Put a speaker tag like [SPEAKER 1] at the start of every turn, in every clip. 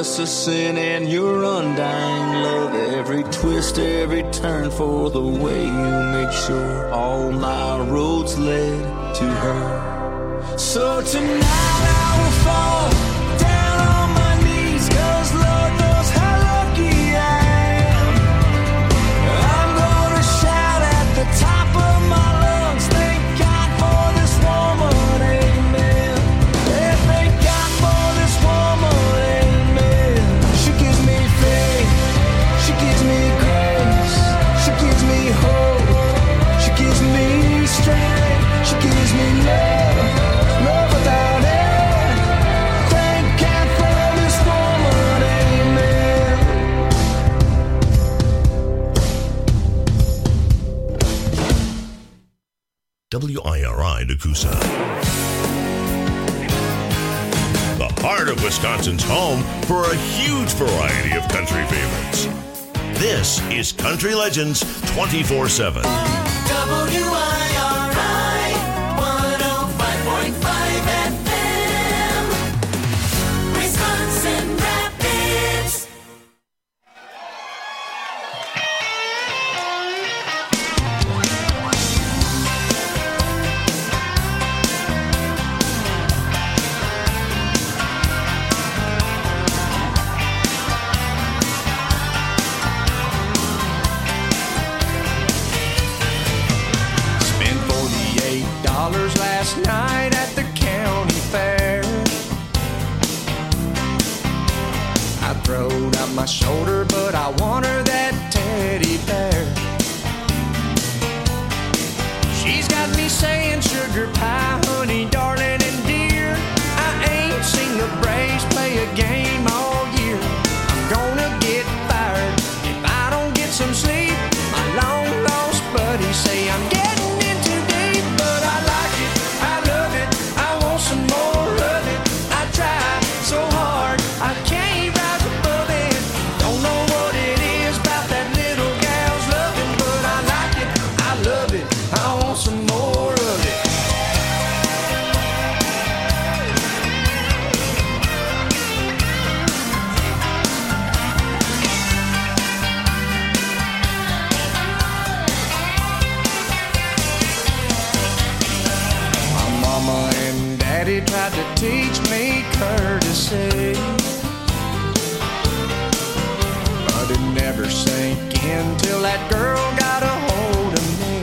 [SPEAKER 1] just a sin and your undying love. Every twist, every turn for the way you make sure all my roads led to her. So tonight I will fall down on my knees, 'cause Lord knows how lucky I am. I'm gonna shout at the top of my lungs, thank God for this woman, amen. Yeah, thank God for this woman, amen. She gives me faith, she gives me grace, she gives me hope, she gives me strength, she gives me love, love without end. Thank God for this woman, amen.
[SPEAKER 2] WIRI Nakusa. The heart of Wisconsin's home for a huge variety of country favorites. This is Country Legends 24/7.
[SPEAKER 3] WIRI 105.5 FM, Wisconsin Rapids.
[SPEAKER 1] Spent $48 last night at the county fair. I throwed out my shoulder, but I want her that teddy bear. She's got me saying sugar pie, honey, darling, and dear. I ain't seen the Braves play a game all year. I'm gonna get fired if I don't get some sleep. My long lost buddies say I'm getting in too deep, but I like it, I love it, I want some more of it. I try so hard, I can't rise above it. Don't know what it is about that little gal's loving, but I like it, I love it, I want some more of it. My mama and daddy tried to teach me courtesy, but it never sank in till that girl got a hold of me.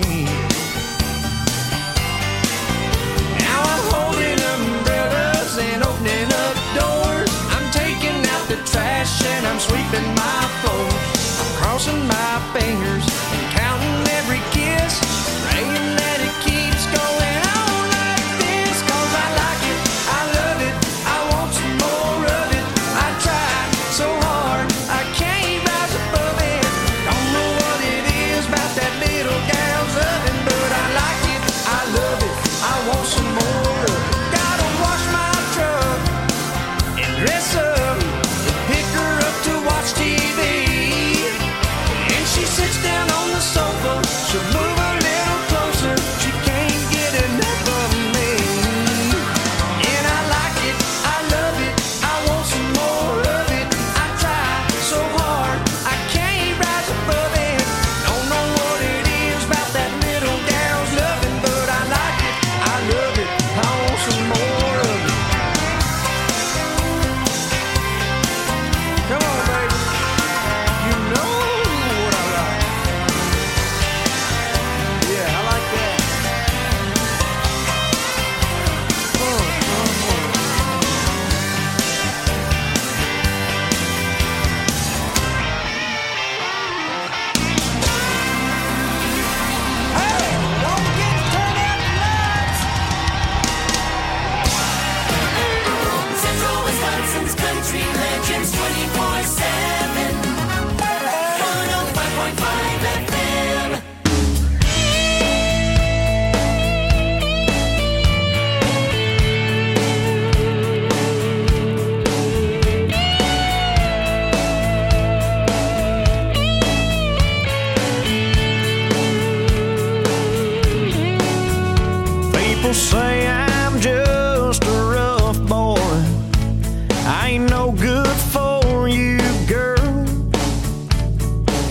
[SPEAKER 1] Now I'm holding umbrellas and opening up doors. I'm taking out the trash and I'm sweeping my floors. I'm crossing my fingers and counting every kiss, praying that it keeps going on like this. 'Cause I like it, I love it, I want some more of it. I try so hard, I can't rise above it. Don't know what it is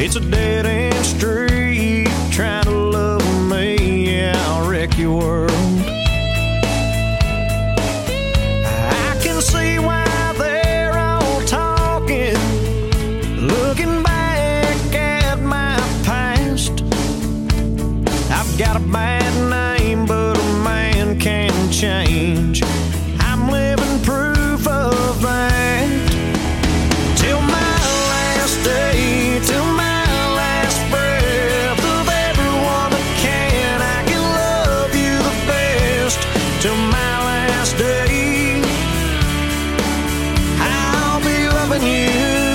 [SPEAKER 4] It's a dead-end street, trying to love me, yeah, I'll wreck your world. I can see why they're all talking, looking back at my past. I've got a bad name, but a man can change. I'm living proof of that. Till my last day, till my last breath of everyone that can, I can love you the best. Till my last day, I'll be loving you.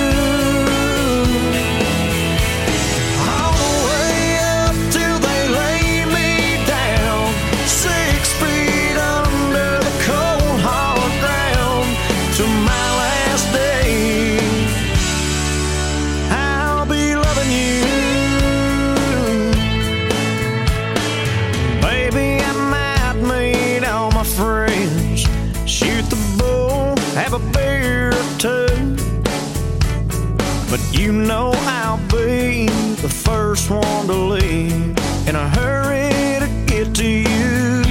[SPEAKER 4] All the way up till they lay me down, 6 feet under the cold hard ground. Till my last day, I'll be loving you. Baby, I might meet all my friends, shoot the bull, have a beer or two, but you know I'll be the first one to leave, in a hurry to get to you.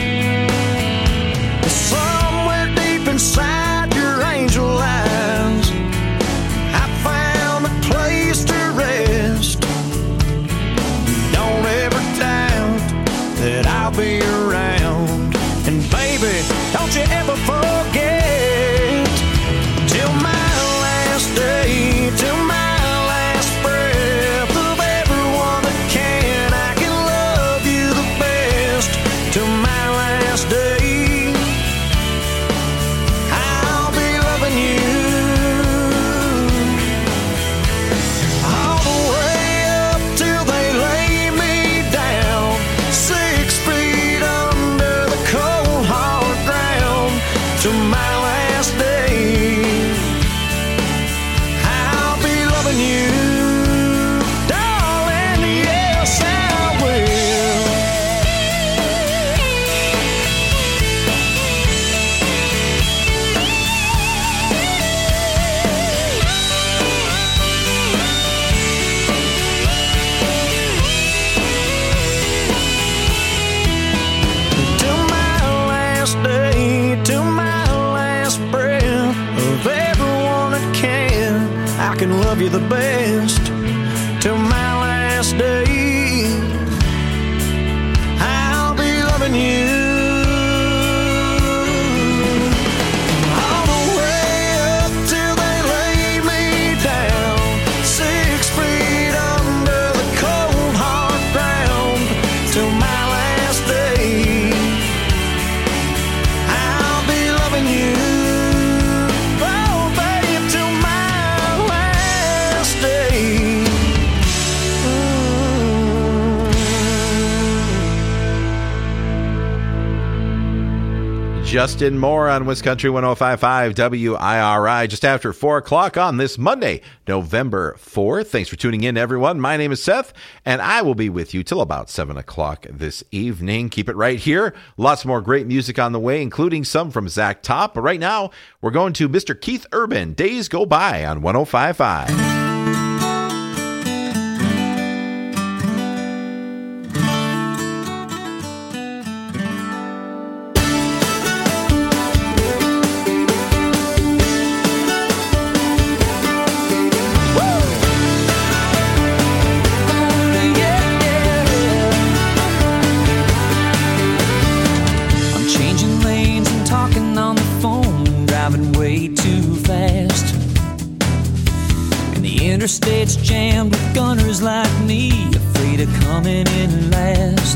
[SPEAKER 4] Somewhere deep inside your angel eyes, I found a place to rest. Don't ever doubt that I'll be around. And baby, don't you ever forget, till my last day, till my last breath of everyone that can, I can love you the best. Till my last day, I'll be loving you. All the way up till they lay me down, 6 feet under the cold hard ground. Till my last day, I'll be loving you, darling, yes I will. Till my last day, till my last breath of everyone that can, I can love you the best. Till my last day, I'll be loving you. All the way up till they lay me down, 6 feet under the cold hard ground. Till my last day, I'll be loving you. Oh, babe, till my last day.
[SPEAKER 5] Justin Moore on Wiscountry 105.5 WIRI, just after 4 o'clock on this Monday, November 4th. Thanks for tuning in, everyone. My name is Seth, and I will be with you till about 7 o'clock this evening. Keep it right here. Lots more great music on the way, including some from Zach Top. But right now, we're going to Mr. Keith Urban, Days Go By on 105.5.
[SPEAKER 6] I'm changing lanes and talking on the phone, driving way too fast. And the interstate's jammed with gunners like me, afraid of coming in last.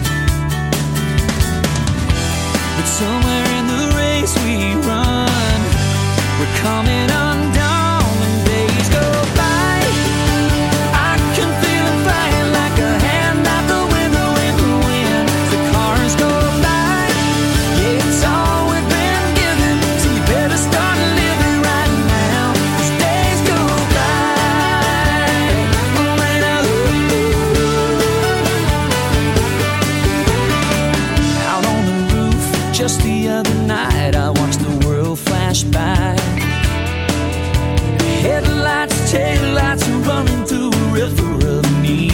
[SPEAKER 6] But somewhere in the race we run, we're coming undone when days go by. I can feel it flying like a hand out the window in the wind. The cars go by, yeah, it's all we've been given, so you better start living right now, 'cause days go by. Oh, and out on the roof just the other night, I watched the world flash by. Headlights, taillights, running through a river of neon.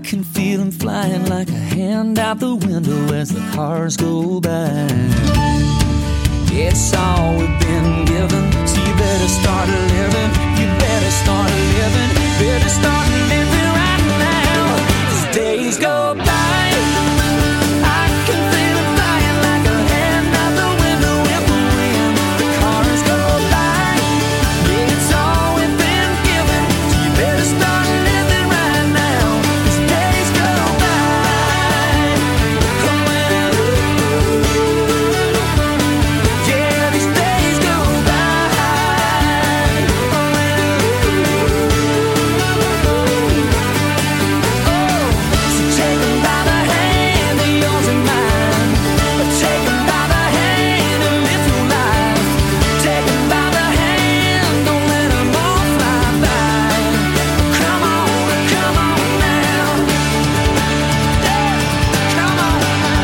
[SPEAKER 6] can feel him flying like a hand out the window as the cars go by. It's all we've been given, so you better start living. You better start living. Better start living right now. As days go by, I can feel it flying like a hand out the window with the wind. The cars go by. Yeah, it's all we've been given, so you better start living right now. As days go by. Yeah, these days go by. Oh, so take 'em by the hand, yours and mine. Take 'em by the hand and live your life. Take 'em by the hand, don't let 'em all fly by. Come on now. Yeah, come on now.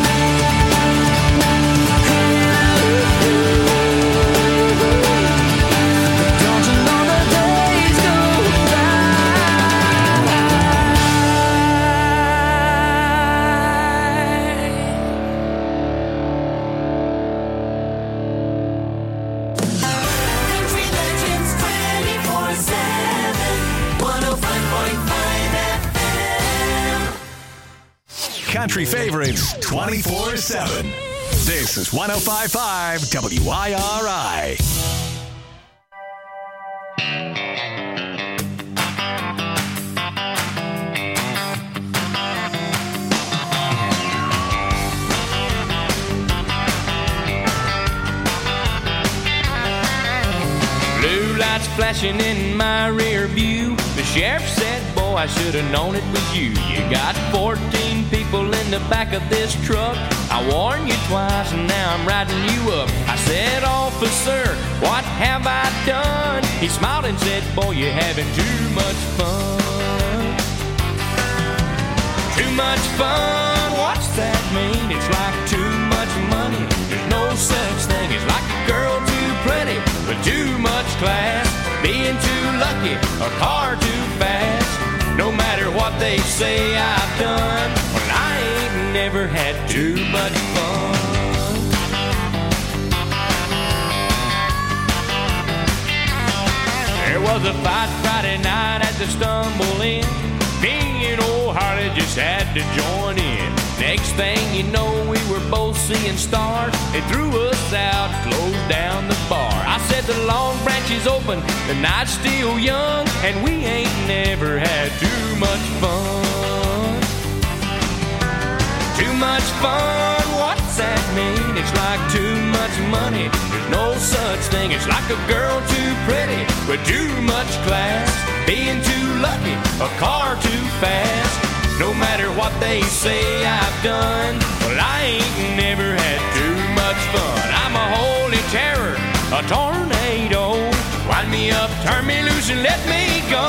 [SPEAKER 6] Don't you know the days go
[SPEAKER 3] Country Legends 24/7, 105.5 FM.
[SPEAKER 7] Country favorites 24/7. This is 105.5 WIRI.
[SPEAKER 8] Blue lights flashing in my rear view. The sheriff said, boy, I should have known it was you. You got 14 people in the back of this truck. I warned you twice and now I'm riding you up. I said, officer, what have I done? He smiled and said, boy, you're having too much fun. Too much fun, what's that mean? It's like too much money. There's no such thing as like a girl too pretty with too much class, being too lucky, a car too fast. No matter what they say I've done, well, I ain't never had too much fun. There was a fight Friday night at the Stumble Inn. Me and old Harley just had to join in. Next thing you know, we were both seeing stars. They threw us out, closed down the bar. I said the Long Branch is open, the night's still young, and we ain't never had too much fun. Too much fun, what's that mean? It's like too much money. There's no such thing. It's like a girl too pretty with too much class, being too lucky, a car too fast. No matter what they say I've done, well, I ain't never had too much fun. I'm a holy terror, a tornado. Wind me up, turn me loose, and let me go.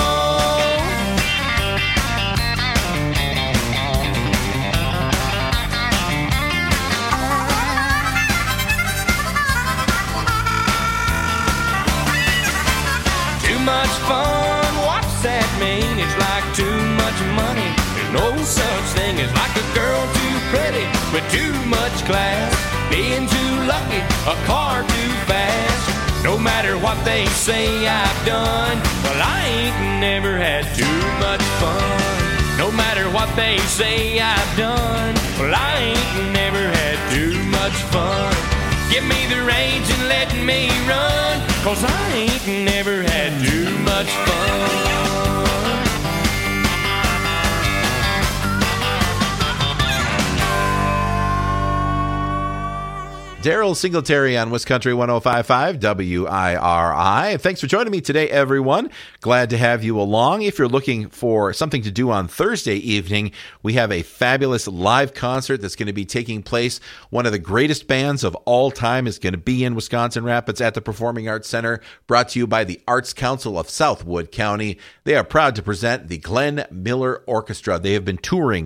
[SPEAKER 8] Too much fun, what's that mean? It's like too much money. There's no such thing as like a girl too pretty with too much class, being too lucky, a car too fast. No matter what they say I've done, well, I ain't never had too much fun. No matter what they say I've done, well, I ain't never had too much fun. Give me the reins and let me run, 'cause I ain't never had too much fun.
[SPEAKER 5] Daryl Singletary on Wiscountry 105.5 WIRI. Thanks for joining me today, everyone. Glad to have you along. If you're looking for something to do on Thursday evening, we have a fabulous live concert that's going to be taking place. One of the greatest bands of all time is going to be in Wisconsin Rapids at the Performing Arts Center, brought to you by the Arts Council of Southwood County. They are proud to present the Glenn Miller Orchestra. They have been touring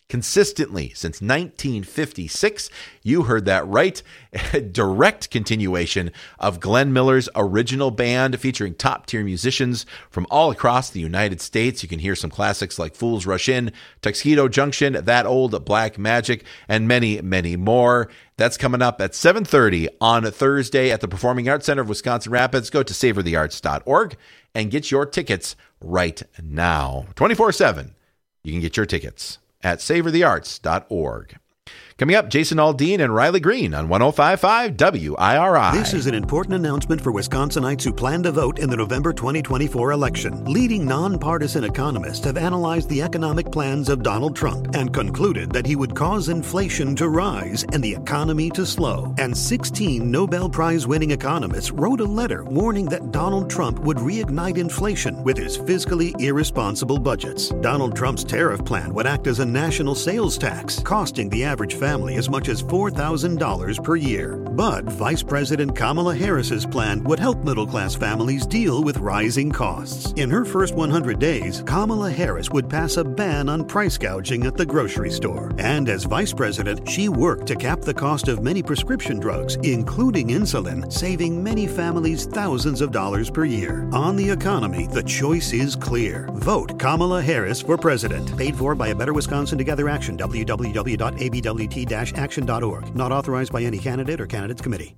[SPEAKER 5] consistently since 1956. You heard that right. A direct continuation of Glenn Miller's original band, featuring top-tier musicians from all across the United States. You can hear some classics like Fools Rush In, Tuxedo Junction, That Old Black Magic, and many, many more. That's coming up at 7:30 on Thursday at the Performing Arts Center of Wisconsin Rapids. Go to savorthearts.org and get your tickets right now. 24/7, you can get your tickets at savorthearts.org. Coming up, Jason Aldean and Riley Green on 105.5 WIRI.
[SPEAKER 9] This is an important announcement for Wisconsinites who plan to vote in the November 2024 election. Leading nonpartisan economists have analyzed the economic plans of Donald Trump and concluded that he would cause inflation to rise and the economy to slow. And 16 Nobel Prize-winning economists wrote a letter warning that Donald Trump would reignite inflation with his fiscally irresponsible budgets. Donald Trump's tariff plan would act as a national sales tax, costing the average family as much as $4,000 per year. But Vice President Kamala Harris's plan would help middle-class families deal with rising costs. In her first 100 days, Kamala Harris would pass a ban on price gouging at the grocery store. And as Vice President, she worked to cap the cost of many prescription drugs, including insulin, saving many families thousands of dollars per year. On the economy, the choice is clear. Vote Kamala Harris for president. Paid for by A Better Wisconsin Together Action, www.abwt-action.org. Not authorized by any candidate or candidates committee.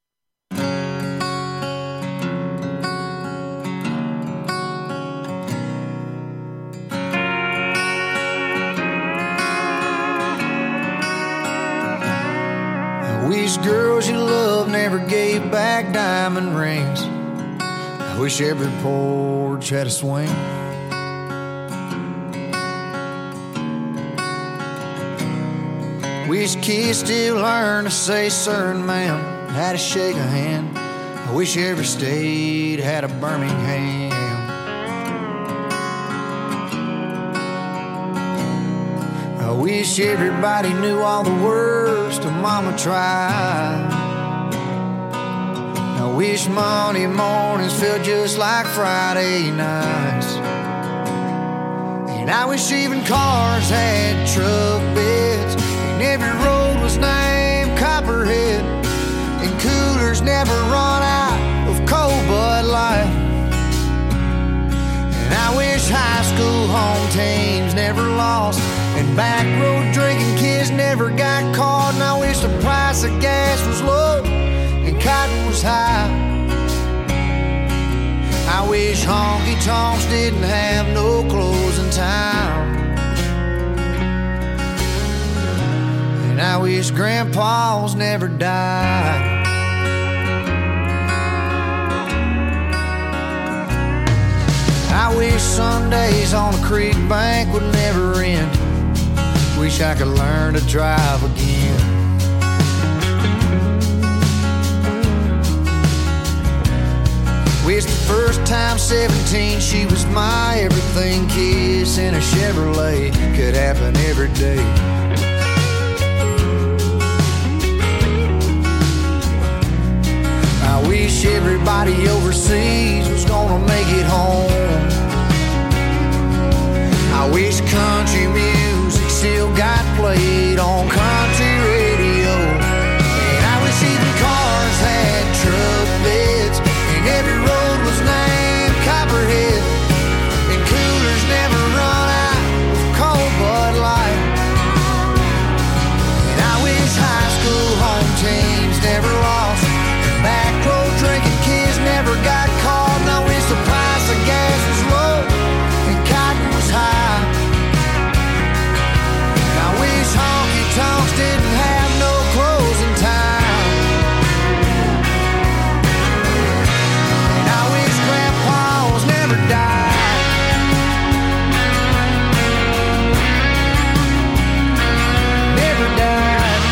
[SPEAKER 4] I wish girls you love never gave back diamond rings. I wish every porch had a swing. Wish kids still learn to say certain man, how to shake a hand. I wish every state had a Birmingham. I wish everybody knew all the words to Mama Tried. I wish Monday mornings felt just like Friday nights. And I wish even cars had truck beds, and every road was named Copperhead, and coolers never run out of cold Bud Light. And I wish high school home teams never lost, and back road drinking kids never got caught. And I wish the price of gas was low and cotton was high. I wish honky-tonks didn't have no closing time. And I wish grandpas never died. I wish Sundays on the creek bank would never end. Wish I could learn to drive again. Wish the first time 17 she was my everything. Kiss in a Chevrolet could happen every day. I wish everybody overseas was gonna make it home. I wish country music still got played on country radio. And I wish even cars had truck beds, and every road was named Copperhead, and coolers never run out of cold Bud Light. And I wish high school home teams never lost, and back road drinking kids never got caught. And I wish the price of gas was low and cotton was high. And I wish honky-tonks didn't have no closing time. And I wish grandpas never died. Never died.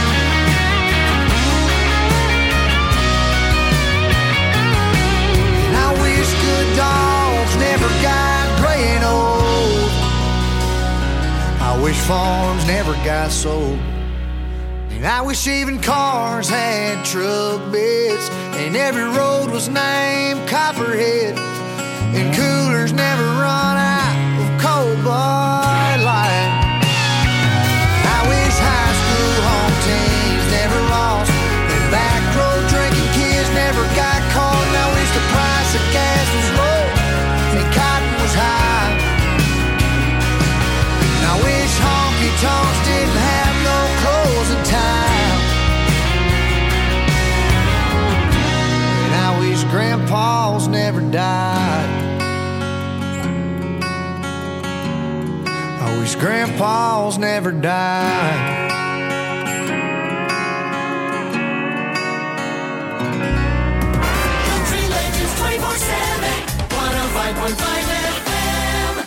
[SPEAKER 4] And I wish good dogs never got gray and old. I wish farms never got sold. And I wish even cars had truck beds, and every road was named Copperhead, and coolers never run out of cold Bud Light. Oh, his grandpa's never died.
[SPEAKER 3] Country Legends 24/7, 105.5 FM.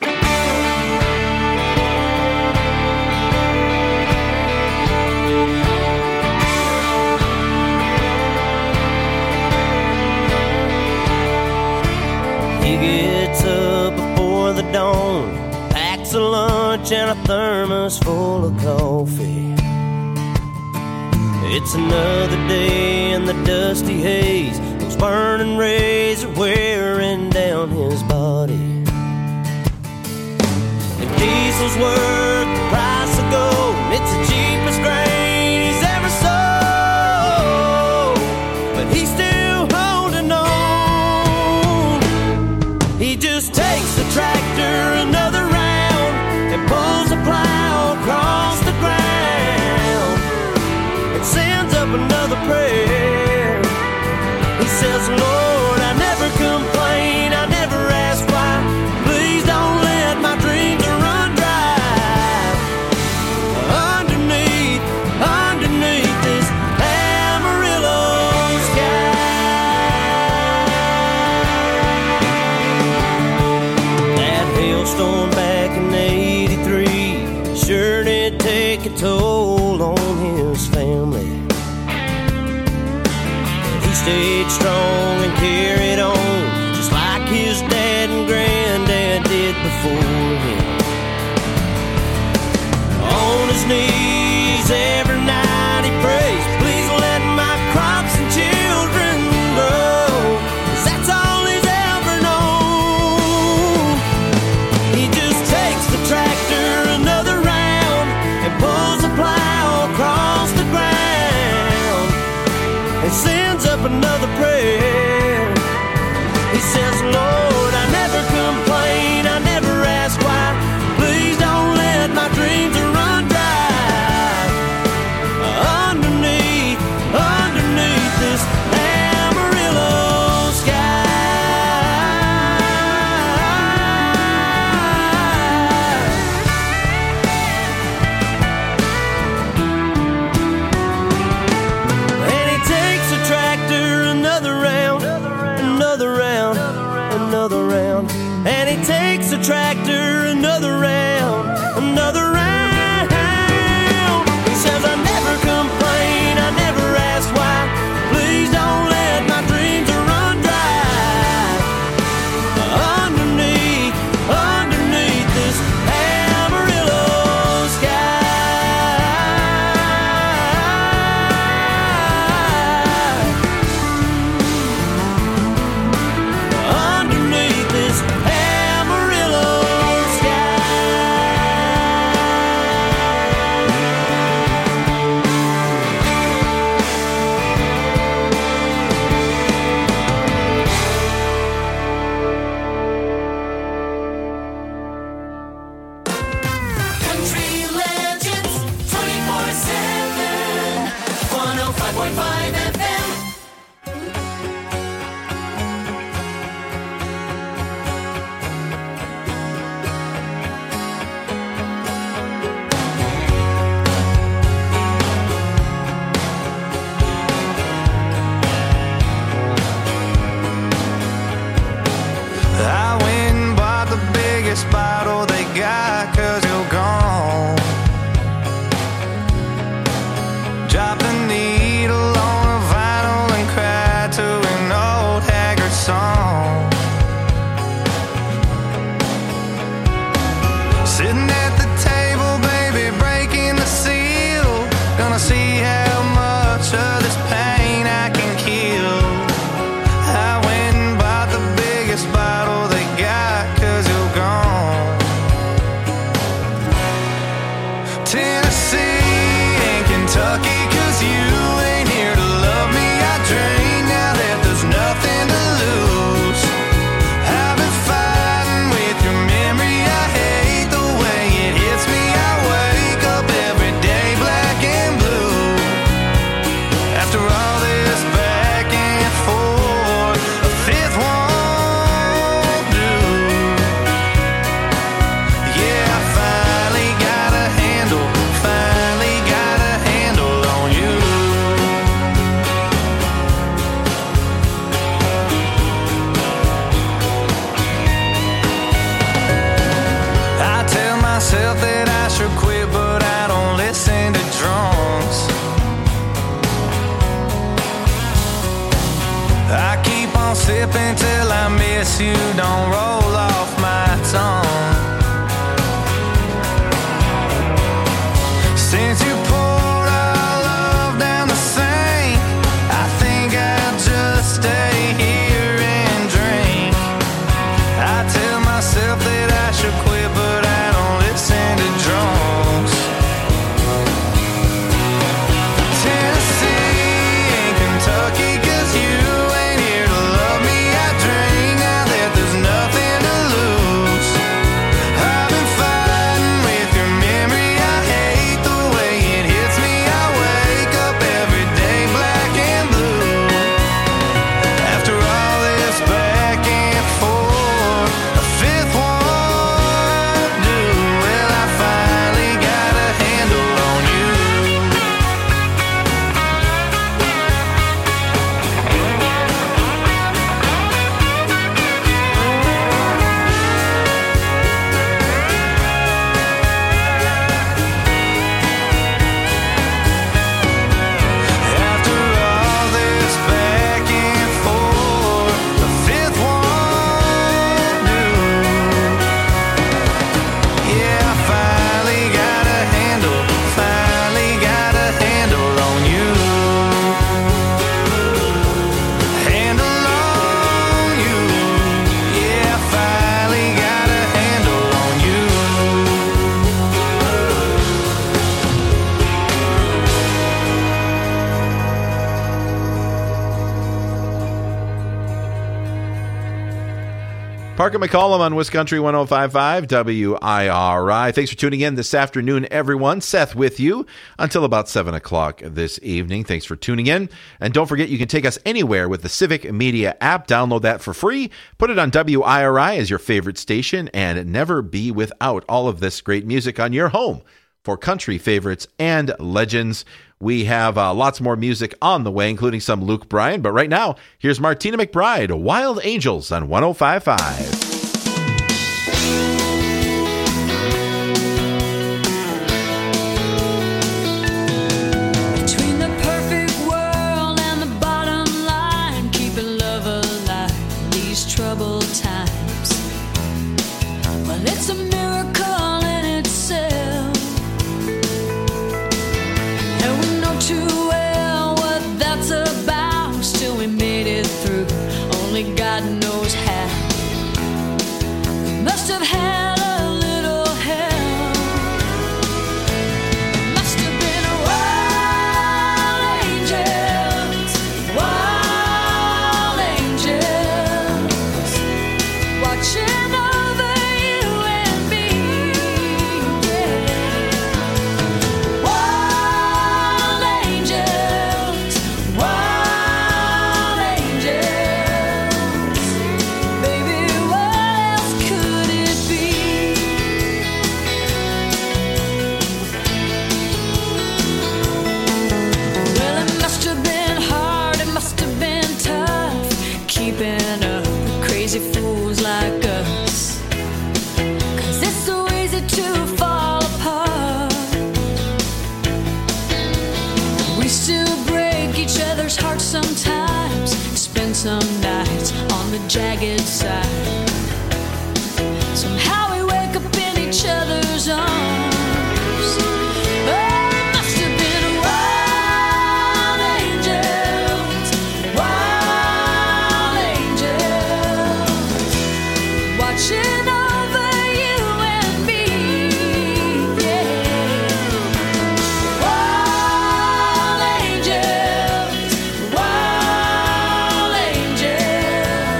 [SPEAKER 10] He gets up before the dawn, packs a lunch and a thermos full of coffee. It's another day in the dusty haze, those burning rays are wearing down his body. And diesel's worth the price of gold, it's the cheapest grain he's ever sold, but he's still holding on. He just takes the tractor another round and pulls a plow across the ground and sends up another prayer. He says, Lord, I never complain, I never ask why. Please don't let my dreams run dry. Underneath this Amarillo sky. That hailstorm back in '83 sure did take a toll on his family. He stayed strong and carried on, just like his dad and granddad did before him. On his knees every night he prays, please let my crops and children grow, 'cause that's all he's ever known. He just takes the tractor another round and pulls the plow across the ground and sends up another prayer. He says, Lord, I never complain, I never ask why. Please don't let my dreams run dry. Underneath this Amarillo And he takes the tractor another round, another round, another round. And he takes the tractor another round, another round. He says, I never complain, I never ask why. Please don't let my dreams run dry. Underneath this Amarillo sky. Underneath this Amarillo
[SPEAKER 3] Country Legends 24/7, 105.5 FM.
[SPEAKER 4] I went and bought the biggest bottle they got, 'cause you're gone. Drop the needle on a vinyl and cry to an old haggard song. Sitting at the table, baby, breaking the seal. Gonna see how much of this pain I can kill. I went and bought the biggest bottle they got, 'cause you're gone.
[SPEAKER 11] you don't roll off my tongue. Since you poured our love down the sink, I think I'll just stay here and drink. I tell myself that I should quit, but I don't listen to drunks. Tennessee and Kentucky, 'cause you ain't here to love me. I drink now that there's nothing to lose. I've been fighting with your memory. I hate the way it hits me. I wake up every day black and blue. After all this back and forth, a fifth won't do. Well, I finally got a handle on you. After all this back and forth, the fifth won't do. Yeah, I finally got a handle on you. Handle on you. Yeah, I finally got a handle on you.
[SPEAKER 5] Parker McCollum on Wiscountry 105.5 WIRI. Thanks for tuning in this afternoon, everyone. Seth with you until about 7 o'clock this evening. Thanks for tuning in. And don't forget, you can take us anywhere with the Civic Media app. Download that for free. Put it on WIRI as your favorite station, and never be without all of this great music on your home for country favorites and legends. We have lots more music on the way, including some Luke Bryan. But right now, here's Martina McBride, Wild Angels on 105.5.
[SPEAKER 6] Between the perfect world and the bottom line, keeping love alive in these troubled times. Well, it's a miracle in itself, and we know too well what that's about. Still, we made it through. Only God knows how. We must have had a little help. Must have been wild angels, watching over you and me. Yeah. Wild angels, baby, what else could it be? Well, it must have been hard, it must have been tough, keeping up with crazy fools like us. 'Cause it's so easy to fall apart. We still break each other's hearts sometimes, spend some nights on the jagged side. Somehow we wake up in each other's arms. Oh, it must have been wild angels, watching over you and me. Yeah. Wild angels,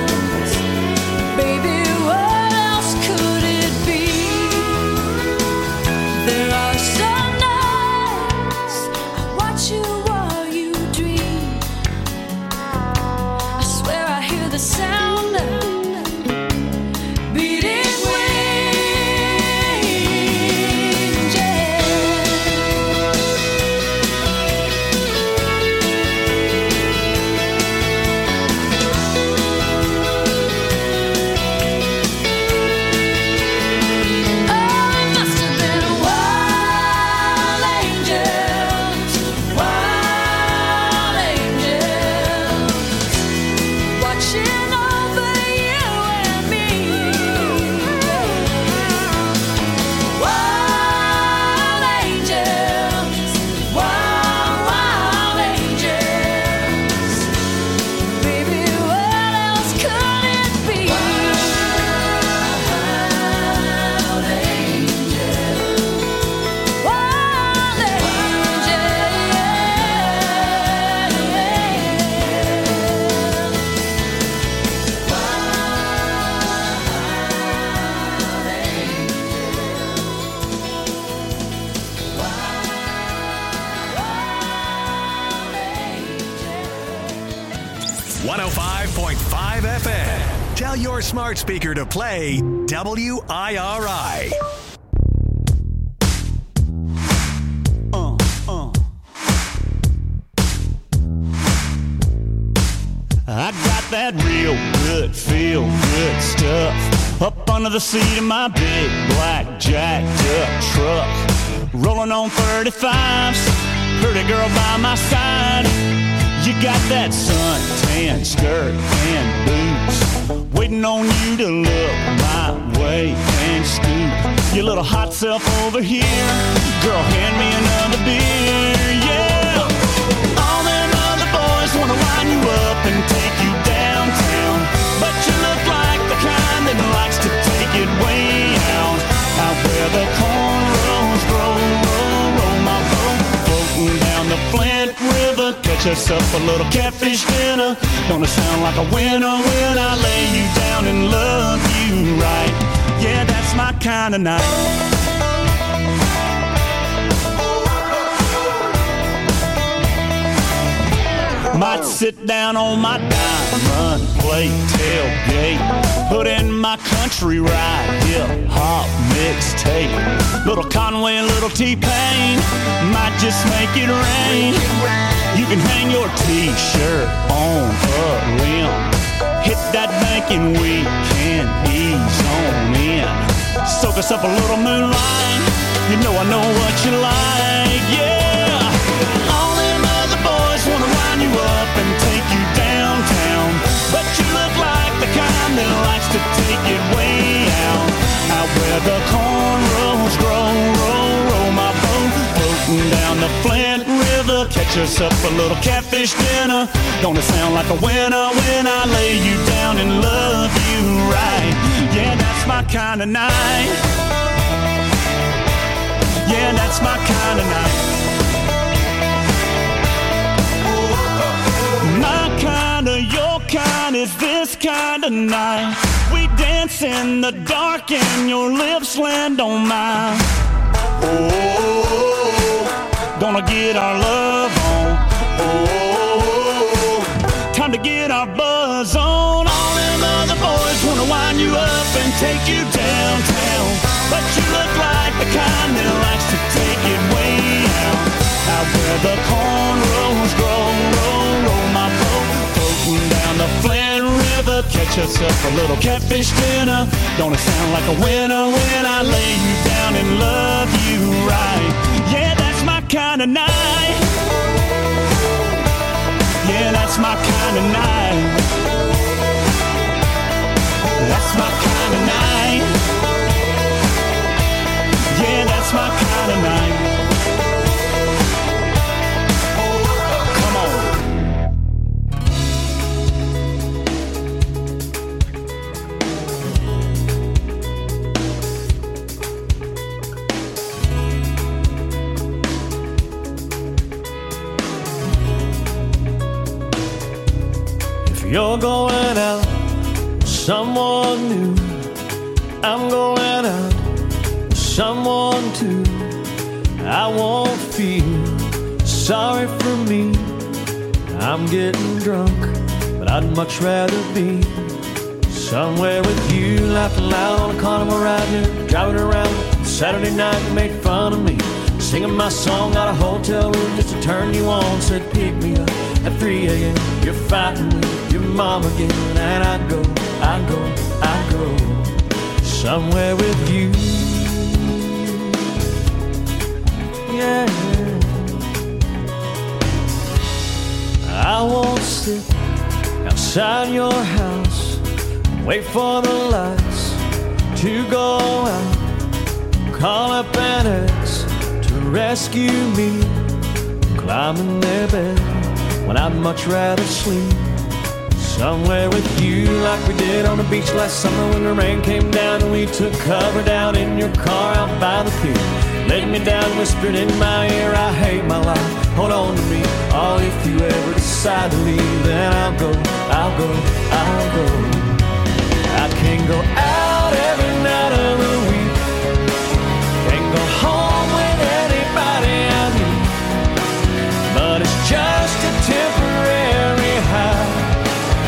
[SPEAKER 6] baby, what else could it be?
[SPEAKER 7] 105.5 FM. Tell your smart speaker to play WIRI.
[SPEAKER 12] I got that real good, feel good stuff up under the seat of my big black jacked up truck. Rolling on 35s, pretty girl by my side. You got that suntan skirt and boots, waiting on you to look my way and scoop your little hot self over here. Girl, hand me another beer, yeah. All them other boys wanna line you up and take you downtown, but you look like the kind that likes to take it way out where the cornrows grow. Roll my boat, floating down the Flint River. Catch us up a little catfish dinner. Gonna sound like a winner when I lay you down and love you right. Yeah, that's my kind of night. Might sit down on my diamond plate tailgate, put in my country ride, hip-hop mixtape. Little Conway, little T-Pain, might just make it rain. You can hang your T-shirt on a limb, hit that bank and we can ease on in. Soak us up a little moonlight, you know I know what you like, yeah. All them other boys wanna line you up and take you downtown, but you look like the kind that likes to take it way out where the cornrows grow. Roll my boat, floating down the Flint River. Catch us up a little catfish dinner. Gonna sound like a winner when I lay you down and love you right. Yeah, that's my kind of night. Yeah, that's my kind of night. My kind of, your kind is this kind of night. We dance in the dark and your lips land on mine. Oh, gonna get our love on. Oh, time to get our buzz on. All them other boys wanna wind you up and take you downtown, but you look like the kind that likes to take it way out where the cornrows grow. Roll my boat, floating down the Flint River. Catch us up a little catfish dinner. Gonna sound like a winner when I lay you down and love you right. Yeah, that's my kind of night. Yeah, that's my kind of night. That's my kind of night. Yeah, that's my kind of night.
[SPEAKER 10] You're going out with someone new. I'm going out with someone too. I won't feel sorry for me. I'm getting drunk, but I'd much rather be somewhere with you, laughing loud on a carnival ride here, driving around Saturday night. You made fun of me, singing my song out of a hotel room just to turn you on. Said pick me up at 3 a.m. You're fighting with your mom again, and I go somewhere with you. Yeah, I won't sit outside your house, wait for the lights to go out, call up an ex to rescue me, climb in their bed when I'd much rather sleep somewhere with you, like we did on the beach last summer when the rain came down and we took cover down in your car out by the pier. Laid me down, whispered in my ear, I hate my life, hold on to me. Oh, if you ever decide to leave, then I'll go. I can't go out every night of the week, can't go home with anybody I meet, but it's just a temporary high.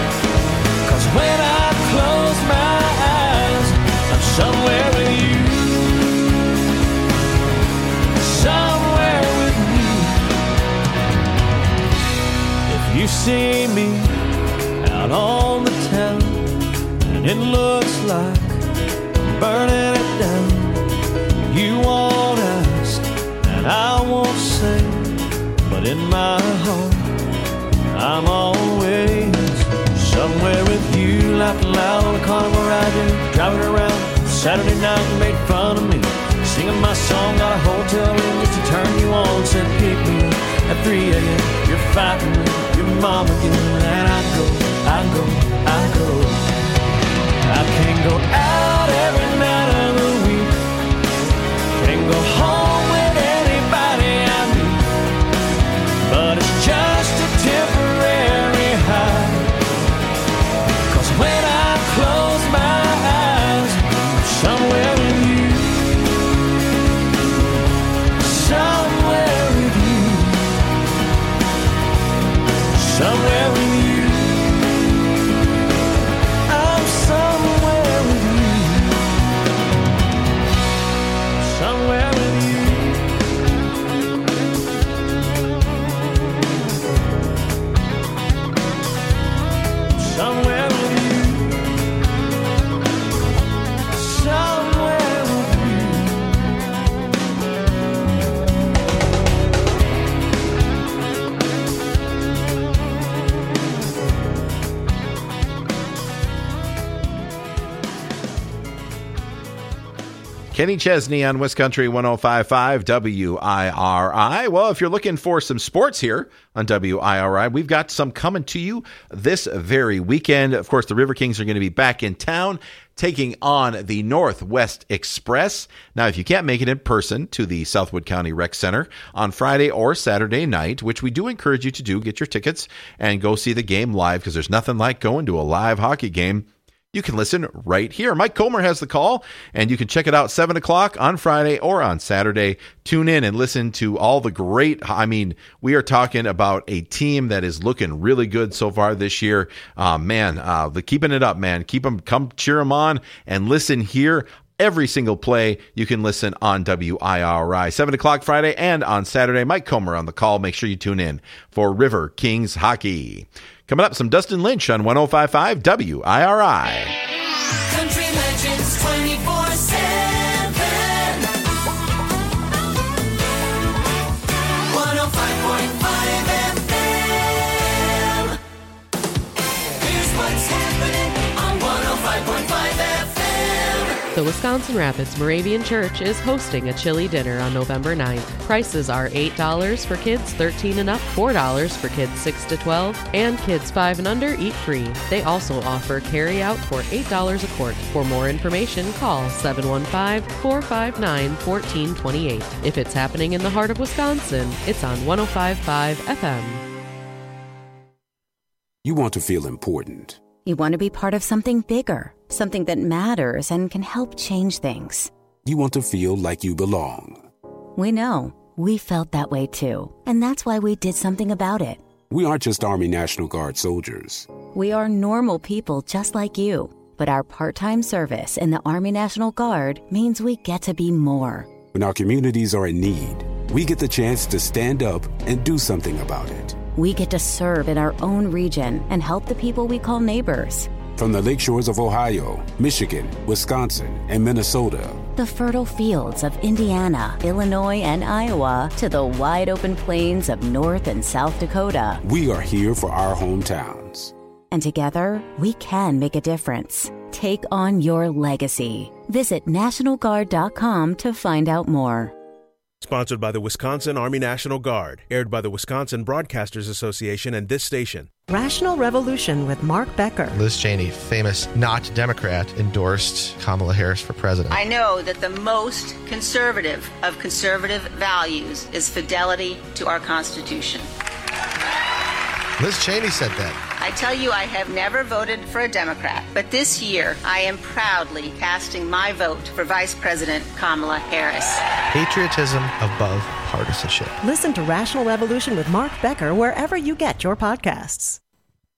[SPEAKER 4] see me out on the town, and it looks like I'm burning it down. You won't ask, and I won't say, but in my heart, I'm always somewhere with you, laughing loud on the car where I do, driving around. Saturday night you made fun of me, singing my song, got a hotel room just to turn you on. Said pick me up at 3 a.m. You're fighting with your mom again, and I go. I can't go out every night of the week, can't go home with anybody I meet, but it's just a temporary high. 'Cause when I close my eyes, I'm somewhere with you, somewhere with you, somewhere with you. I'm somewhere with you, somewhere with you. Somewhere with you, somewhere with
[SPEAKER 5] Kenny Chesney on West Country 105.5 WIRI. Well, if you're looking for some sports here on WIRI, we've got some coming to you this very weekend. Of course, the River Kings are going to be back in town taking on the Northwest Express. Now, if you can't make it in person to the Southwood County Rec Center on Friday or Saturday night, which we do encourage you to do, get your tickets and go see the game live, because there's nothing like going to a live hockey game. You can listen right here. Mike Comer has the call, and you can check it out 7 o'clock on Friday or on Saturday. Tune in and listen to all the great, we are talking about a team that is looking really good so far this year. They're keeping it up, man. Come cheer them on and listen here. Every single play you can listen on WIRI. 7 o'clock Friday and on Saturday. Mike Comer on the call. Make sure you tune in for River Kings hockey. Coming up, some Dustin Lynch on 105.5 WIRI.
[SPEAKER 3] Country Legends 24/7. 105.5 FM. Here's what's happening on 105.5 FM.
[SPEAKER 13] The Wisconsin Rapids Moravian Church is hosting a chili dinner on November 9th. Prices are $8 for kids 13 and up, $4 for kids 6 to 12, and kids 5 and under eat free. They also offer carry-out for $8 a quart. For more information, call 715-459-1428. If it's happening in the heart of Wisconsin, it's on 105.5 FM.
[SPEAKER 14] You want to feel important.
[SPEAKER 15] You want to be part of something bigger, something that matters and can help change things.
[SPEAKER 14] You want to feel like you belong.
[SPEAKER 15] We know. We felt that way too. And that's why we did something about it.
[SPEAKER 14] We aren't just Army National Guard soldiers.
[SPEAKER 15] We are normal people just like you. But our part-time service in the Army National Guard means we get to be more.
[SPEAKER 14] When our communities are in need, we get the chance to stand up and do something about it.
[SPEAKER 15] We get to serve in our own region and help the people we call neighbors.
[SPEAKER 14] From the lakeshores of Ohio, Michigan, Wisconsin, and Minnesota,
[SPEAKER 15] the fertile fields of Indiana, Illinois, and Iowa, to the wide open plains of North and South Dakota,
[SPEAKER 14] we are here for our hometowns.
[SPEAKER 15] And together, we can make a difference. Take on your legacy. Visit NationalGuard.com to find out more.
[SPEAKER 16] Sponsored by the Wisconsin Army National Guard. Aired by the Wisconsin Broadcasters Association and this station.
[SPEAKER 17] Rational Revolution with Mark Becker.
[SPEAKER 18] Liz Cheney, famous not Democrat, endorsed Kamala Harris for president.
[SPEAKER 19] I know that the most conservative of conservative values is fidelity to our Constitution.
[SPEAKER 18] Liz Cheney said that.
[SPEAKER 19] I tell you, I have never voted for a Democrat, but this year I am proudly casting my vote for Vice President Kamala Harris.
[SPEAKER 18] Patriotism above partisanship.
[SPEAKER 17] Listen to Rational Revolution with Mark Becker wherever you get your podcasts.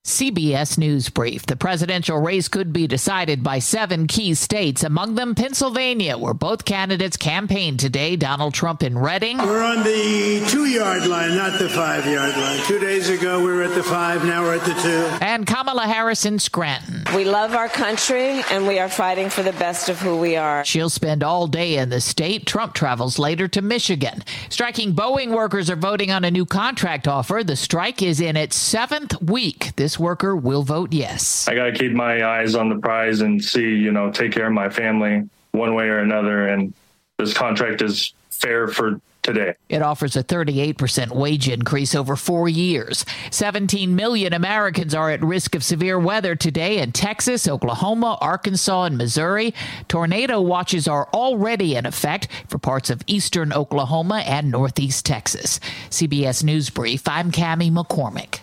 [SPEAKER 20] CBS News Brief. The presidential race could be decided by 7 key states, among them Pennsylvania, where both candidates campaigned today. Donald Trump in Reading.
[SPEAKER 21] We're on the 2-yard line, not the 5-yard line. 2 days ago, we were at the 5, now we're at the 2.
[SPEAKER 20] And Kamala Harris in Scranton.
[SPEAKER 22] We love our country, and we are fighting for the best of who we are.
[SPEAKER 20] She'll spend all day in the state. Trump travels later to Michigan. Striking Boeing workers are voting on a new contract offer. The strike is in its 7th week. This worker will vote yes.
[SPEAKER 23] I got to keep my eyes on the prize and see, take care of my family one way or another. And this contract is fair for today.
[SPEAKER 20] It offers a 38% wage increase over 4 years. 17 million Americans are at risk of severe weather today in Texas, Oklahoma, Arkansas, and Missouri. Tornado watches are already in effect for parts of eastern Oklahoma and northeast Texas. CBS News Brief, I'm Cammie McCormick.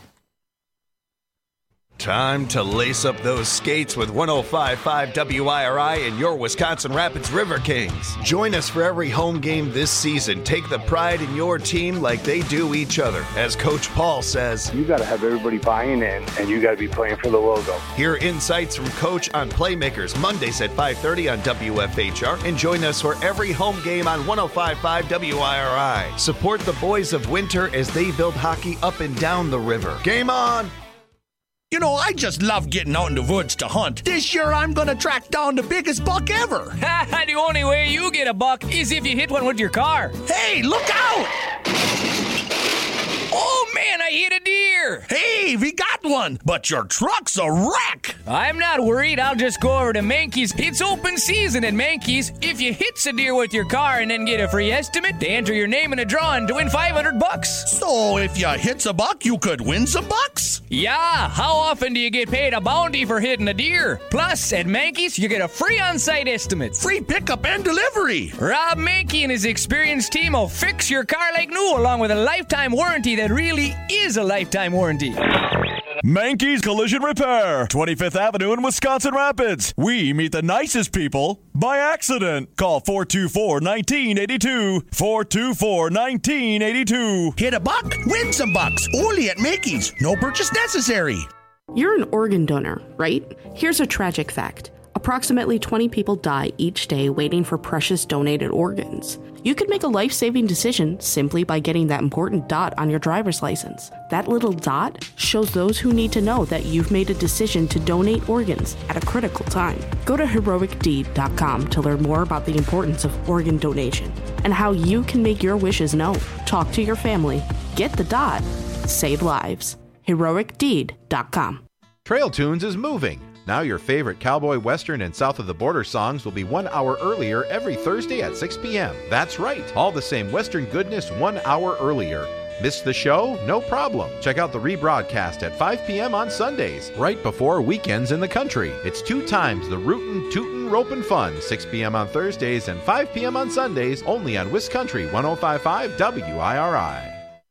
[SPEAKER 24] Time to lace up those skates with 105.5 WIRI and your Wisconsin Rapids River Kings. Join us for every home game this season. Take the pride in your team like they do each other. As Coach Paul says,
[SPEAKER 25] you got to have everybody buying in, and you got to be playing for the logo.
[SPEAKER 24] Hear insights from Coach on Playmakers Mondays at 5:30 on WFHR, and join us for every home game on 105.5 WIRI. Support the boys of Winter as they build hockey up and down the river. Game on!
[SPEAKER 26] I just love getting out in the woods to hunt. This year, I'm going to track down the biggest buck ever.
[SPEAKER 8] The only way you get a buck is if you hit one with your car.
[SPEAKER 26] Hey, look out!
[SPEAKER 8] Oh, man, I hit a deer.
[SPEAKER 26] Hey, we got one, but your truck's a wreck.
[SPEAKER 8] I'm not worried. I'll just go over to Mankey's. It's open season at Mankey's. If you hit a deer with your car and then get a free estimate, they enter your name in a drawing to win $500.
[SPEAKER 26] So if you hit a buck, you could win some bucks?
[SPEAKER 8] Yeah, how often do you get paid a bounty for hitting a deer? Plus, at Mankey's, you get a free on-site estimate.
[SPEAKER 26] Free pickup and delivery.
[SPEAKER 8] Rob Mankey and his experienced team will fix your car like new, along with a lifetime warranty that really is a lifetime warranty.
[SPEAKER 27] Mankey's Collision Repair, 25th Avenue in Wisconsin Rapids. We meet the nicest people by accident. Call 424-1982. 424-1982.
[SPEAKER 26] Hit a buck, win some bucks. Only at Mankey's. No purchase necessary.
[SPEAKER 28] You're an organ donor, right? Here's a tragic fact. Approximately 20 people die each day waiting for precious donated organs. You could make a life-saving decision simply by getting that important dot on your driver's license. That little dot shows those who need to know that you've made a decision to donate organs at a critical time. Go to heroicdeed.com to learn more about the importance of organ donation and how you can make your wishes known. Talk to your family. Get the dot. Save lives. heroicdeed.com.
[SPEAKER 5] Trail Tunes is moving. Now your favorite cowboy, western, and south of the border songs will be 1 hour earlier every Thursday at 6 p.m. That's right, all the same western goodness 1 hour earlier. Missed the show? No problem. Check out the rebroadcast at 5 p.m. on Sundays, right before weekends in the country. It's 2 times the rootin', tootin', ropin' fun, 6 p.m. on Thursdays and 5 p.m. on Sundays, only on Wiscountry 105.5 WIRI.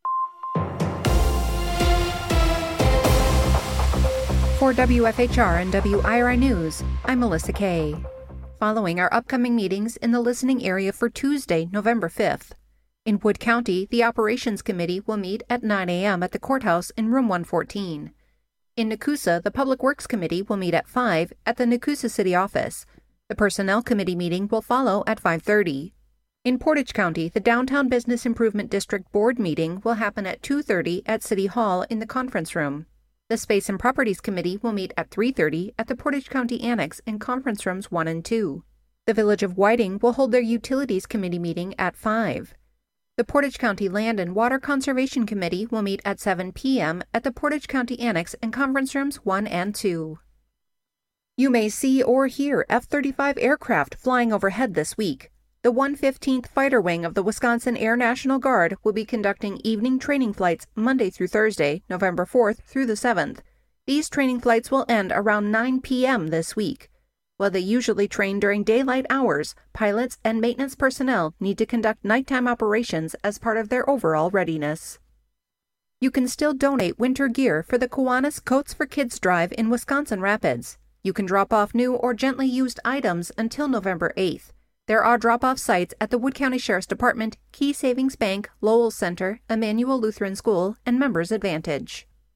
[SPEAKER 29] For WFHR and WIRI News, I'm Melissa Kay. Following our upcoming meetings in the listening area for Tuesday, November 5th. In Wood County, the Operations Committee will meet at 9 a.m. at the courthouse in Room 114. In Nakusa, the Public Works Committee will meet at 5 at the Nakusa City Office. The Personnel Committee meeting will follow at 5:30. In Portage County, the Downtown Business Improvement District Board meeting will happen at 2:30 at City Hall in the conference room. The Space and Properties Committee will meet at 3:30 at the Portage County Annex in Conference Rooms 1 and 2. The Village of Whiting will hold their Utilities Committee meeting at 5. The Portage County Land and Water Conservation Committee will meet at 7 p.m. at the Portage County Annex in Conference Rooms 1 and 2. You may see or hear F-35 aircraft flying overhead this week. The 115th Fighter Wing of the Wisconsin Air National Guard will be conducting evening training flights Monday through Thursday, November 4th through the 7th. These training flights will end around 9 p.m. this week. While they usually train during daylight hours, pilots and maintenance personnel need to conduct nighttime operations as part of their overall readiness. You can still donate winter gear for the Kiwanis Coats for Kids Drive in Wisconsin Rapids. You can drop off new or gently used items until November 8th. There are drop-off sites at the Wood County Sheriff's Department, Key Savings Bank, Lowell Center, Emmanuel Lutheran School, and Members Advantage.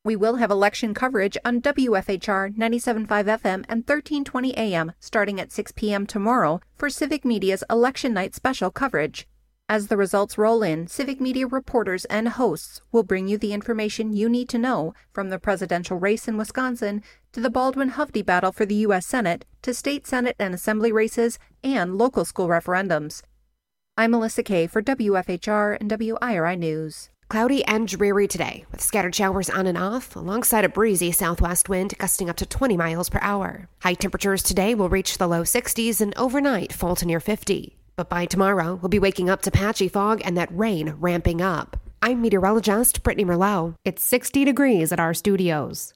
[SPEAKER 29] We will have election coverage on WFHR 97.5 FM and 1320 AM starting at 6 p.m. tomorrow for Civic Media's Election Night special coverage. As the results roll in, Civic Media reporters and hosts will bring you the information you need to know, from the presidential race in Wisconsin to the Baldwin-Hovde battle for the U.S. Senate to state Senate and Assembly races and local school referendums. I'm Melissa Kay for WFHR and WIRI News.
[SPEAKER 1] Cloudy and dreary today, with scattered showers on and off, alongside a breezy southwest wind gusting up to 20 miles per hour. High temperatures today will reach the low 60s and overnight fall to near 50. But by tomorrow, we'll be waking up to patchy fog and that rain ramping up. I'm meteorologist Brittany Merlot. It's 60 degrees at our studios.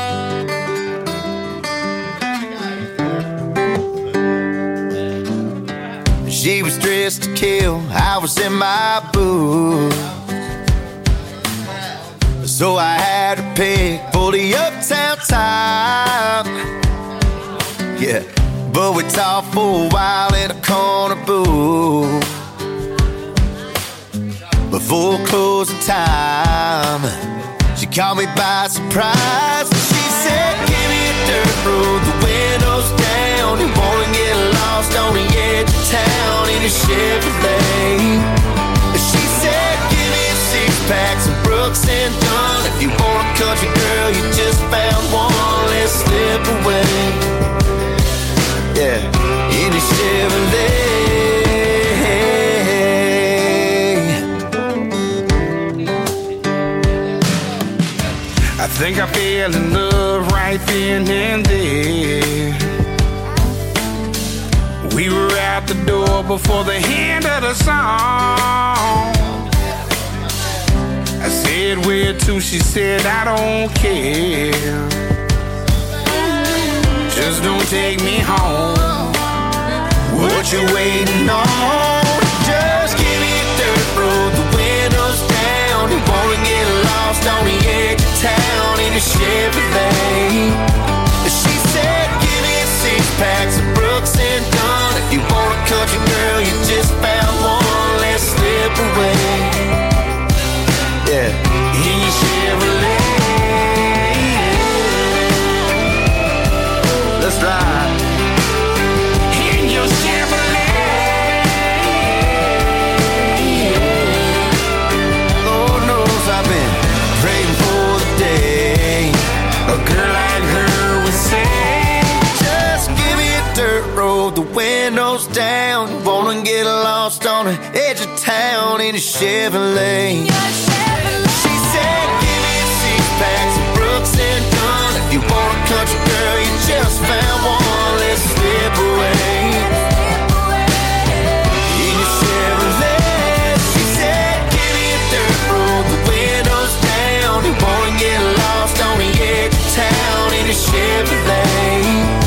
[SPEAKER 2] She was dressed to kill, I was in my booth. So I had to pick for the uptown time. Yeah, but we talked for a while in a corner booth before closing time. She caught me by surprise. She said, give me a dirt road, the windows down. You wanna get lost on the edge of town in a Chevrolet. She said, give me a six-pack, some Brooks and Dunn. If you want a country girl, you just found one. Let's slip away. Yeah, in a Chevrolet.
[SPEAKER 4] I think I fell in love right then and there. We were out the door before the end of the song. I said, where to? She said, I don't care. Just don't take me home. What you waiting on? Just give me a dirt road, the windows down. You wanna get lost on the edge of town in a Chevrolet. She said, give me a six-pack, some Brooks and Dunn. If you want a country girl, you just found one. Let's slip away. Yeah, in your Chevrolet. Let's ride. In your Chevrolet. Lord knows I've been praying for the day a girl like her would say, just give me a dirt road, the windows down. You wanna get lost on the edge of town in a Chevrolet. She said, give me a six-pack, some Brooks and Dunn. If you want a country girl, you just found one. Let's slip away. In your Chevrolet. She said, give me a dirt road, the windows down. You wanna get lost on the edge of town in a Chevrolet.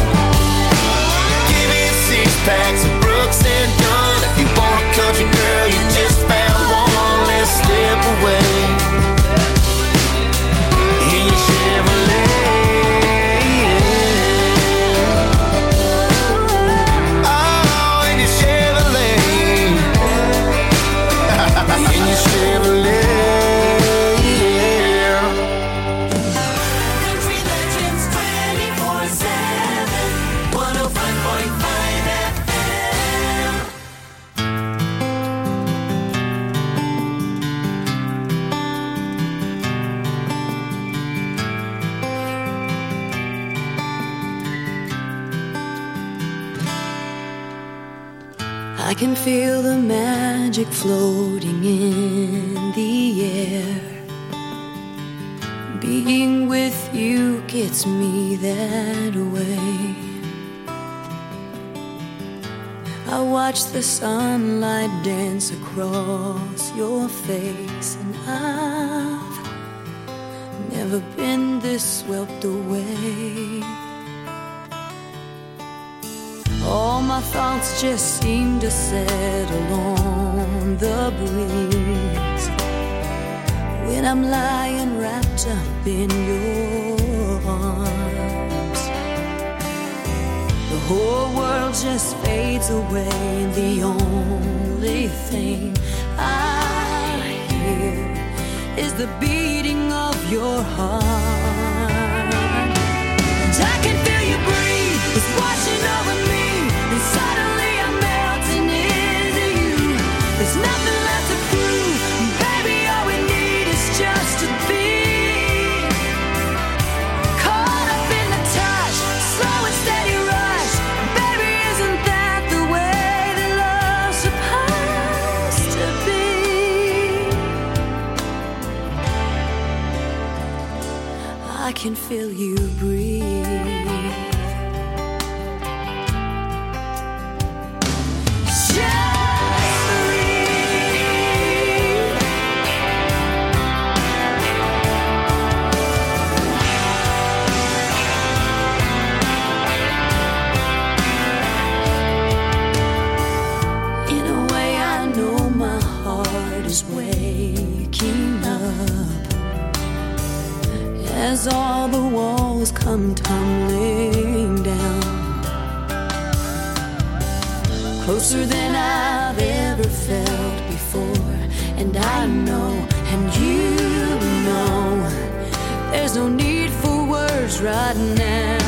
[SPEAKER 4] Give me a six-pack, some Brooks and Dunn. If you want a country girl, you just found one. Let's slip away. In your Chevrolet. Oh, in your Chevrolet. In your Chevrolet.
[SPEAKER 3] Country Legends 24/7, 105.5 FM.
[SPEAKER 6] I can feel the magic floating in the air. Being with you gets me that way. I watch the sunlight dance across your face, and I've never been this swept away. All my thoughts just seem to settle on the breeze when I'm lying wrapped up in your arms. The whole world just fades away, and the only thing I hear is the beating of your heart. can feel you breathe. As all the walls come tumbling down, closer than I've ever felt before. And I know, and you know, there's no need for words right now.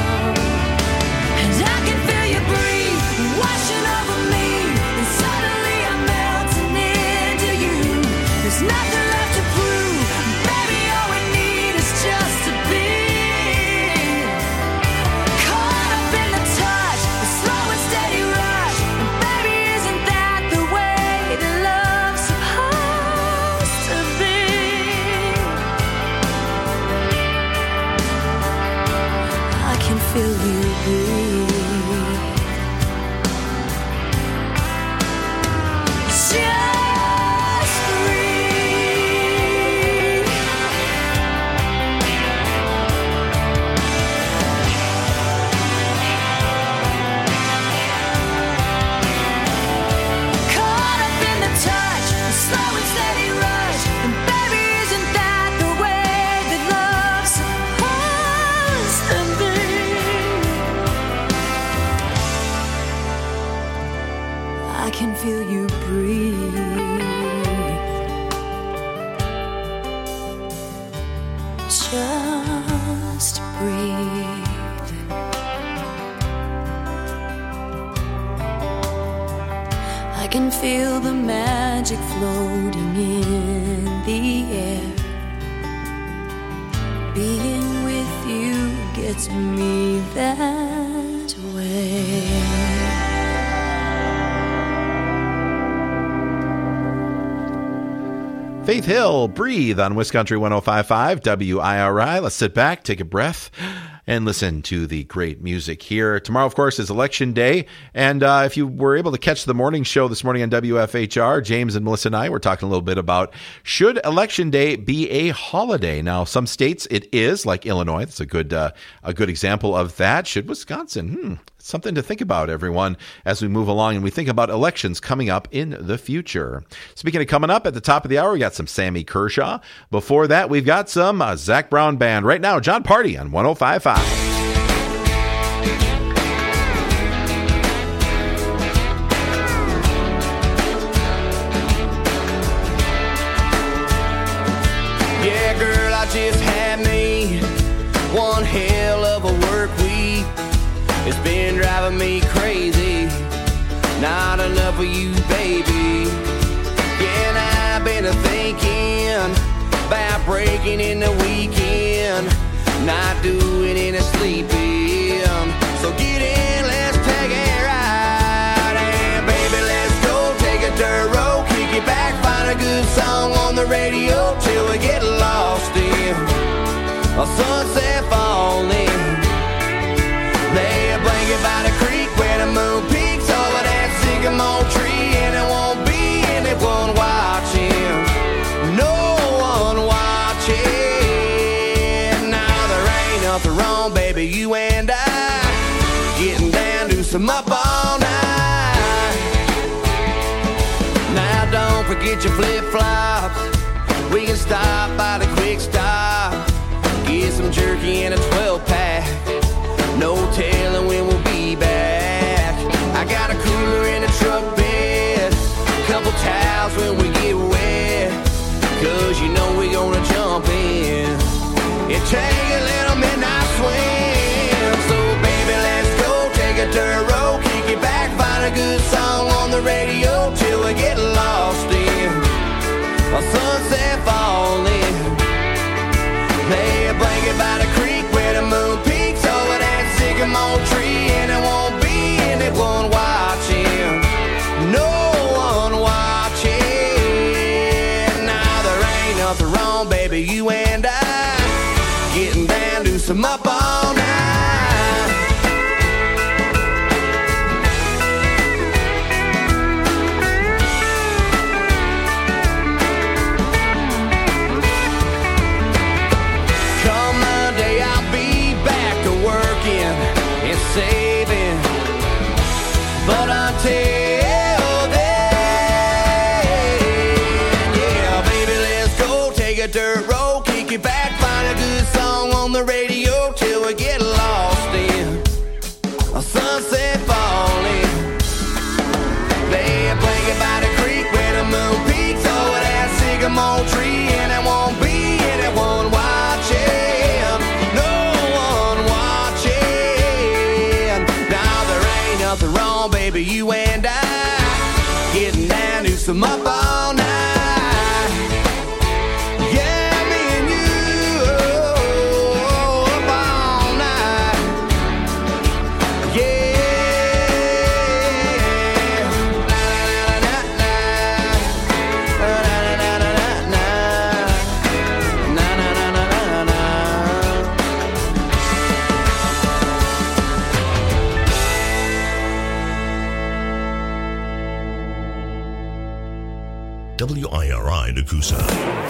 [SPEAKER 6] And I can feel you breathe, washing over me, and suddenly I'm melting into you. There's nothing left to prove, baby, all we need is just to be caught up in the touch, the slow and steady rush. And baby, isn't that the way that love's supposed to be? I can feel you breathe. Just breathe. Caught up in the touch, the slow and steady rush. And baby, isn't that the way that love's supposed to be? I can feel you breathe. Just breathe. I can feel the magic floating in the air. Being with you gets me that way.
[SPEAKER 5] Faith Hill, Breathe on Wisconsin 105.5 WIRI. Let's sit back, take a breath, and listen to the great music here. Tomorrow, of course, is Election Day. And if you were able to catch the morning show this morning on WFHR, James and Melissa and I were talking a little bit about, should Election Day be a holiday? Now, some states it is, like Illinois. That's a good example of that. Should Wisconsin? Something to think about, everyone, as we move along and we think about elections coming up in the future. Speaking of coming up, at the top of the hour, we got some Sammy Kershaw. Before that, we've got some Zac Brown Band. Right now, John Party on 105.5.
[SPEAKER 4] Yeah, girl, I just had me one hell of a work week. It's been driving me crazy. Not enough of you, baby. Yeah, and I've been thinking about breaking in the weekend, not doing any sleeping. So get in, let's take a ride. And baby, let's go take a dirt road, kick it back, find a good song on the radio till we get lost in a sunset falling. Lay a blanket by the creek where the moon peaks over that sycamore tree, and it won't be anyone watching, no one watching. Now there ain't nothing wrong, baby, you and I getting down to some up all night. Now don't forget your flip-flops. We can stop by the quick stop, get some jerky and a 12-pack. No telling when we'll be back. I got a cooler in the truck bed, couple towels when we get wet, 'cause you know we gonna jump in and take a little midnight swim. So baby, let's go take a dirt road, kick it back, find a good song on the radio till we get lost in a sunset falling. Lay a blanket by the creek where the moon peaks over that sycamore tree, and it won't be anyone watching, no one watching. Now there ain't nothing wrong, baby, you and I getting down noose them up all night. Come Monday, I'll be back to working and saving, but until then, yeah, baby, let's go take a dirt road, kick it back, find a good song on the radio till we get lost in a sunset falling. Lay a blanket by the creek where the moon peaks over that sycamore tree, and there won't be anyone watching, no one watching. Now there ain't nothing wrong, baby, you and I getting down to some up all night. Yeah, me and you up all night. Yeah.
[SPEAKER 7] WIRI Nakusa.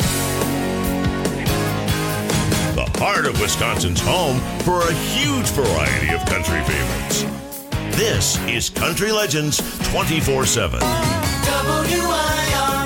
[SPEAKER 7] The heart of Wisconsin's home for a huge variety of country favorites. This is Country Legends 24/7.
[SPEAKER 3] WIRI